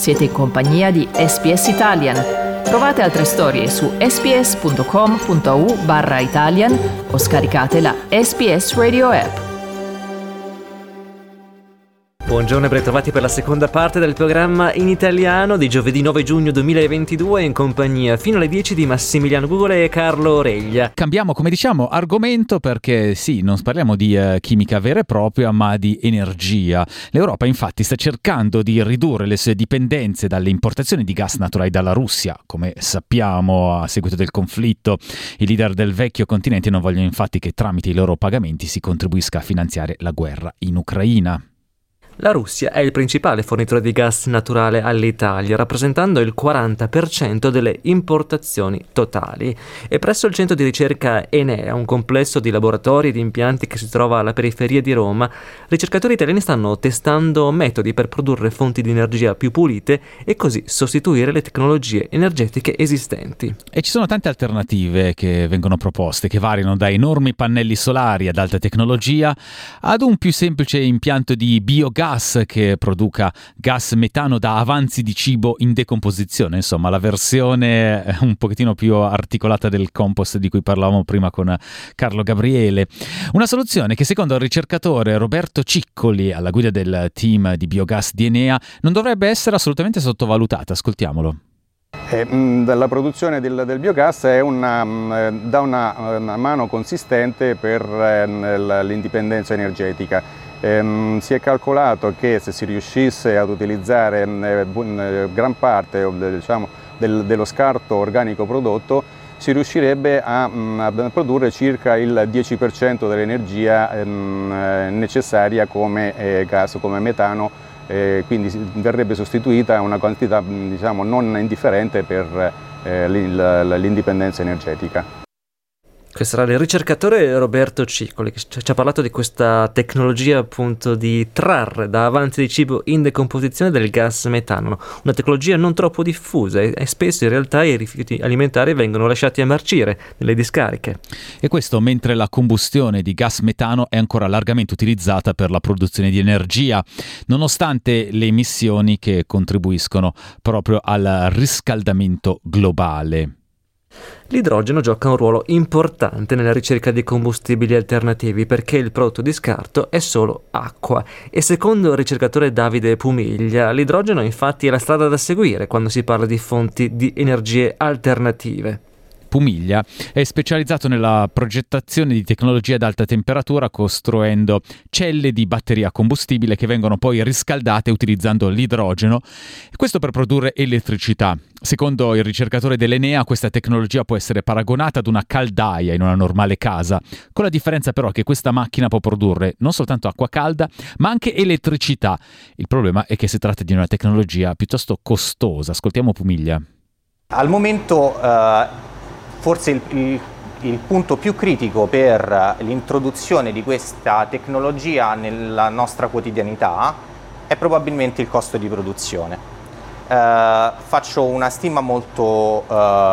Siete in compagnia di SPS Italian. Trovate altre storie su sps.com.au/Italian o scaricate la SPS Radio app. Buongiorno e ben trovati per la seconda parte del programma in italiano di giovedì 9 giugno 2022 in compagnia fino alle 10 di Massimiliano Gugole e Carlo Reglia. Cambiamo, come diciamo, argomento perché sì, non parliamo di chimica vera e propria, ma di energia. L'Europa infatti sta cercando di ridurre le sue dipendenze dalle importazioni di gas naturali dalla Russia. Come sappiamo, a seguito del conflitto, i leader del vecchio continente non vogliono infatti che tramite i loro pagamenti si contribuisca a finanziare la guerra in Ucraina. La Russia è il principale fornitore di gas naturale all'Italia, rappresentando il 40% delle importazioni totali. E presso il centro di ricerca Enea, un complesso di laboratori e di impianti che si trova alla periferia di Roma, ricercatori italiani stanno testando metodi per produrre fonti di energia più pulite e così sostituire le tecnologie energetiche esistenti. E ci sono tante alternative che vengono proposte, che variano da enormi pannelli solari ad alta tecnologia ad un più semplice impianto di biogas che produca gas metano da avanzi di cibo in decomposizione, insomma la versione un pochettino più articolata del compost di cui parlavamo prima con Carlo Gabriele. Una soluzione che secondo il ricercatore Roberto Ciccoli, alla guida del team di biogas di Enea, non dovrebbe essere assolutamente sottovalutata. Ascoltiamolo. La produzione del biogas è dà una mano consistente per l'indipendenza energetica. Si è calcolato che se si riuscisse ad utilizzare gran parte dello scarto organico prodotto, si riuscirebbe a produrre circa il 10% dell'energia necessaria come gas, come metano, quindi verrebbe sostituita una quantità non indifferente per l'indipendenza energetica. Questo era il ricercatore Roberto Ciccoli che ci ha parlato di questa tecnologia appunto di trarre da avanzi di cibo in decomposizione del gas metano, una tecnologia non troppo diffusa e spesso in realtà i rifiuti alimentari vengono lasciati a marcire nelle discariche. E questo mentre la combustione di gas metano è ancora largamente utilizzata per la produzione di energia, nonostante le emissioni che contribuiscono proprio al riscaldamento globale. L'idrogeno gioca un ruolo importante nella ricerca di combustibili alternativi perché il prodotto di scarto è solo acqua e secondo il ricercatore Davide Pumiglia l'idrogeno infatti è la strada da seguire quando si parla di fonti di energie alternative. Pumiglia è specializzato nella progettazione di tecnologie ad alta temperatura costruendo celle di batteria combustibile che vengono poi riscaldate utilizzando l'idrogeno, questo per produrre elettricità. Secondo il ricercatore dell'Enea questa tecnologia può essere paragonata ad una caldaia in una normale casa, con la differenza però che questa macchina può produrre non soltanto acqua calda ma anche elettricità. Il problema è che si tratta di una tecnologia piuttosto costosa. Ascoltiamo Pumiglia. Al momento forse il punto più critico per l'introduzione di questa tecnologia nella nostra quotidianità è probabilmente il costo di produzione. Faccio una stima molto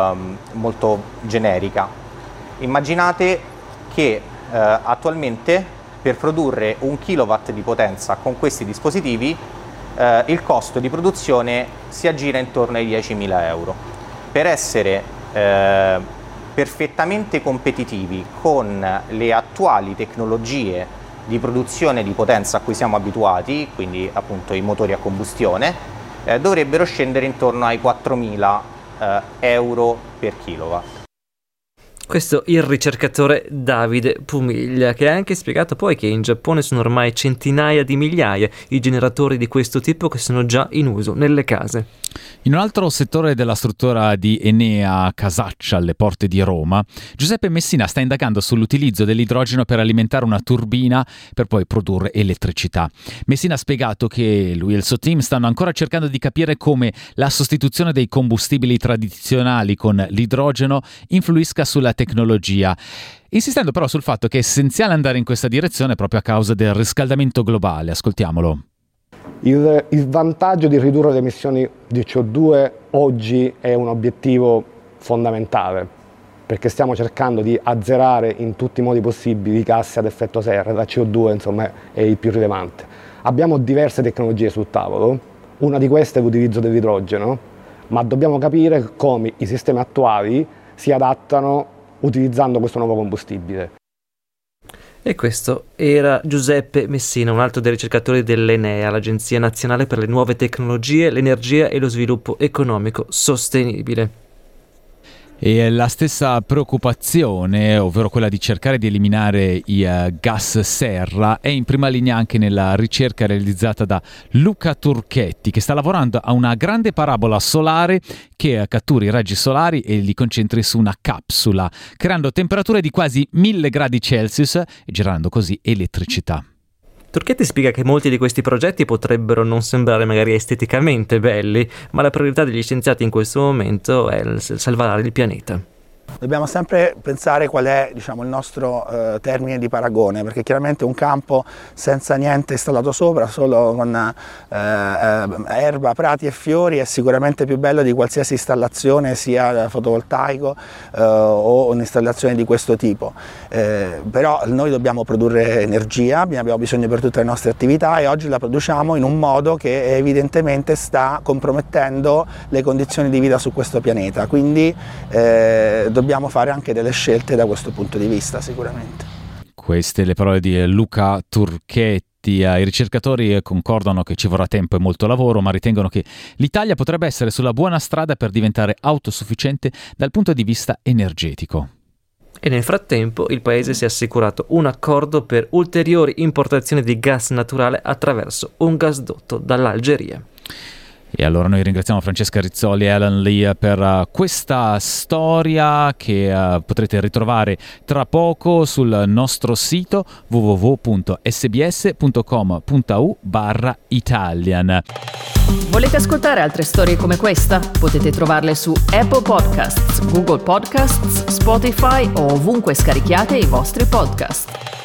generica. Immaginate che attualmente per produrre 1 kW di potenza con questi dispositivi il costo di produzione si aggira intorno ai 10.000 euro. Per essere perfettamente competitivi con le attuali tecnologie di produzione di potenza a cui siamo abituati, quindi appunto i motori a combustione, dovrebbero scendere intorno ai 4.000 euro per kilowatt. Questo il ricercatore Davide Pumiglia, che ha anche spiegato poi che in Giappone sono ormai centinaia di migliaia i generatori di questo tipo che sono già in uso nelle case. In un altro settore della struttura di Enea Casaccia, alle porte di Roma, Giuseppe Messina sta indagando sull'utilizzo dell'idrogeno per alimentare una turbina per poi produrre elettricità. Messina ha spiegato che lui e il suo team stanno ancora cercando di capire come la sostituzione dei combustibili tradizionali con l'idrogeno influisca sulla tecnologia, insistendo però sul fatto che è essenziale andare in questa direzione proprio a causa del riscaldamento globale. Ascoltiamolo. Il vantaggio di ridurre le emissioni di CO2 oggi è un obiettivo fondamentale, perché stiamo cercando di azzerare in tutti i modi possibili i gas ad effetto serra. La CO2 insomma è il più rilevante. Abbiamo diverse tecnologie sul tavolo, Una di queste è l'utilizzo dell'idrogeno, ma dobbiamo capire come i sistemi attuali si adattano utilizzando questo nuovo combustibile. E questo era Giuseppe Messina, un altro dei ricercatori dell'Enea, l'Agenzia Nazionale per le Nuove Tecnologie, l'Energia e lo Sviluppo Economico Sostenibile. E la stessa preoccupazione, ovvero quella di cercare di eliminare i gas serra, è in prima linea anche nella ricerca realizzata da Luca Turchetti, che sta lavorando a una grande parabola solare che catturi i raggi solari e li concentri su una capsula, creando temperature di quasi 1000 gradi Celsius e generando così elettricità. Turchetti spiega che molti di questi progetti potrebbero non sembrare magari esteticamente belli, ma la priorità degli scienziati in questo momento è salvare il pianeta. Dobbiamo sempre pensare qual è, diciamo, il nostro termine di paragone, perché chiaramente un campo senza niente installato sopra, solo con erba, prati e fiori, è sicuramente più bello di qualsiasi installazione, sia fotovoltaico o un'installazione di questo tipo. Però noi dobbiamo produrre energia, abbiamo bisogno per tutte le nostre attività, e oggi la produciamo in un modo che evidentemente sta compromettendo le condizioni di vita su questo pianeta, quindi dobbiamo fare anche delle scelte da questo punto di vista, sicuramente. Queste le parole di Luca Turchetti. I ricercatori concordano che ci vorrà tempo e molto lavoro, ma ritengono che l'Italia potrebbe essere sulla buona strada per diventare autosufficiente dal punto di vista energetico. E nel frattempo il paese si è assicurato un accordo per ulteriori importazioni di gas naturale attraverso un gasdotto dall'Algeria. E allora noi ringraziamo Francesca Rizzoli e Alan Lee per questa storia che potrete ritrovare tra poco sul nostro sito www.sbs.com.au/Italian. Volete ascoltare altre storie come questa? Potete trovarle su Apple Podcasts, Google Podcasts, Spotify o ovunque scarichiate i vostri podcast.